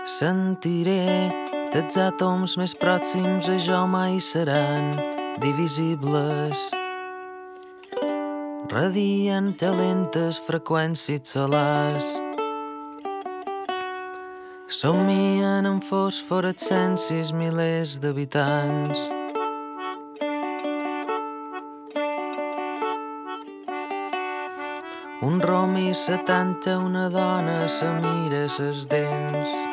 Sentiré que els àtoms més pròxims a jo mai seran divisibles. Radien a lentes freqüències solars. Somien en fosforescències milers d'habitants. Un rom i 70, una dona se mira ses dents.